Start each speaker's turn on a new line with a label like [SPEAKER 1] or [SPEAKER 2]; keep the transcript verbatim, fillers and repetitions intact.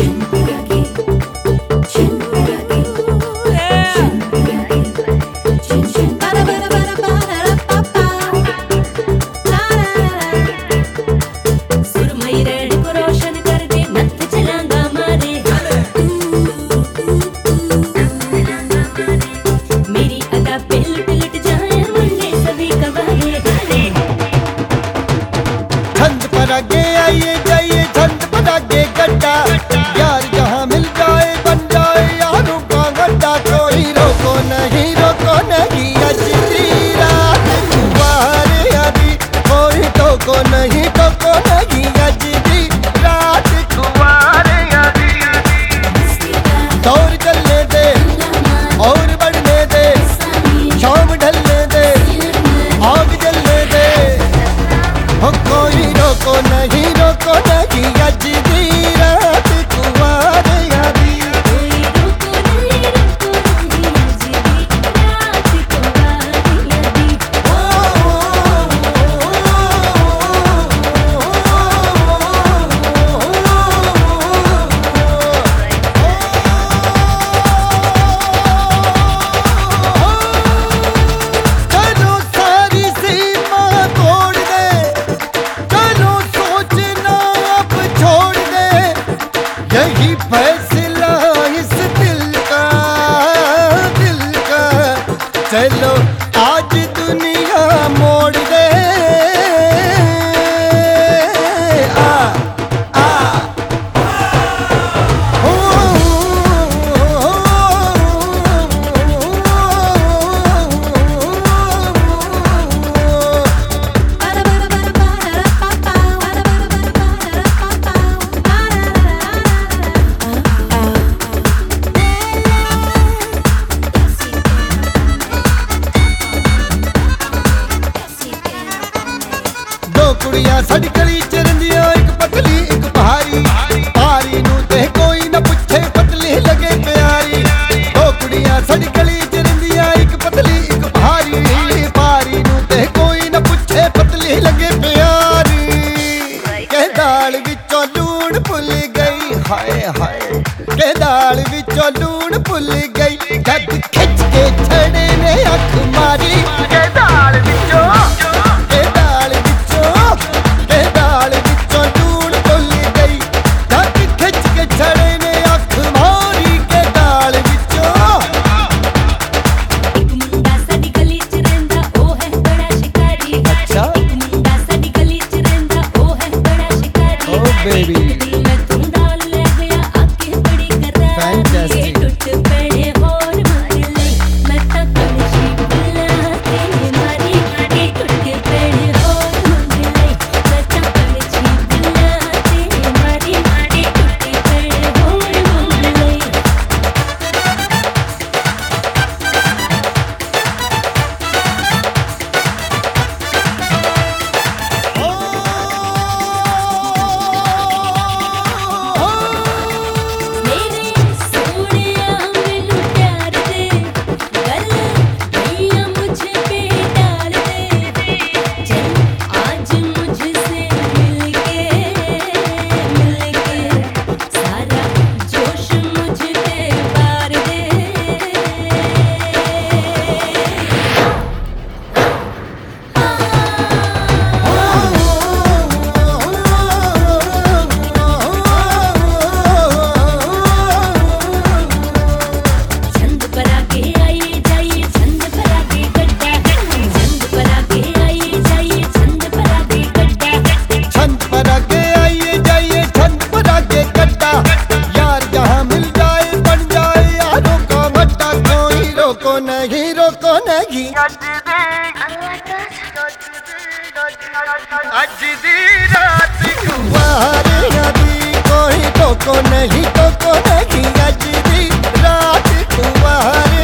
[SPEAKER 1] आगे आइए जाइए झंड पर आगे गड्ढा, यार जहाँ मिल जाए बन जाए यारों का गड्ढा। कोई रोको नहीं रोको नहीं अज दी रात कुंवारे आदि, कोई टोको नहीं टोको नहीं अज दी रात कुंवारे आदि। दौर चलने दे और बढ़ने दे, शाम ढलने दे आग जलने दे। हो कोई रोको नहीं रोको नहीं अज दी रात कुंवारे आदि। चलो सारी सीमा तोड़ दे, चलो सोचना अब छोड़ दे, यही फैसला इस दिल का दिल का। चलो आज दुनिया मोड़ दे। आ आ ओ, दो कुड़ियां साडी गली च रहिंदियां, एक पतली एक भारी। भारी नूं ते कोई ना पुछे, पतली लगे प्यारी। दो कुड़ियां साडी गली च रहिंदियां, एक पतली एक भारी। भारी नूं ते कोई ना पुछे, पतली लगे प्यारी। के दाल विचों लूण भुल गई, हाय हाय के दाल विचों लूण भुल गई। जद खिच के छड़े ने अख मारी, के दाल विचों के दाल विचों के दाल विचों लूण भुल गई। जद खिच के छड़े ने अख मारी, के दाल विचों।
[SPEAKER 2] एक मुंडा साडी गली च रहिंदा, ओ है बड़ा शिकारी।
[SPEAKER 1] अच्छा।
[SPEAKER 2] एक मुंडा साडी गली च रहिंदा, ओ है बड़ा शिकारी।
[SPEAKER 1] Oh, baby.
[SPEAKER 2] एक दिल में तुम डाल ले गया आके बड़ी करारी।
[SPEAKER 1] Fantastic.
[SPEAKER 2] टुट पड़े और मंगले, मैं तां कलशी बुला तेरे मारी। के टुट पड़े और मंगले, मैं तां कलशी बुला तेरे मारी। के टुट पड़े और मंगले। मेरे सोनिया मैनू प्यार दे, गल भैया मुझ पे डाल दे। चल आज मुझसे मिलके मिलके, सारा जोश मुझ पे बार दे। छंद पर आके आइए जाइए छंद पर आके गड्ढा। छंद पर आके आइए जाइए छंद पर आके गड्ढा।
[SPEAKER 1] छंद पर आगे आइए जाइए छंद पर आगे गड्ढा, यार जहाँ मिल जाए बन जाए यारों का गड्ढा। कोई रोको नहीं रोको नहीं अज दी रात कुंवारे आदि, कोई टोको नहीं टोको नहीं अज दी रात कुंवारे